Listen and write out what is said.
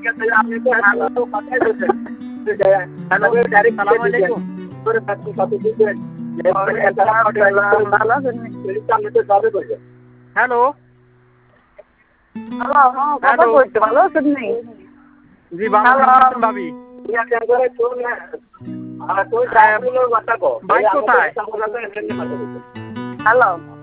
আপনি তো ভালো কথাই বলছেন। হ্যালো, সালাম আলাইকুম। হ্যালো হ্যালো, ভালো আছেন নি? জি ভালো, কেমন আছেন ভাবি? বাইক কোথায়? হ্যালো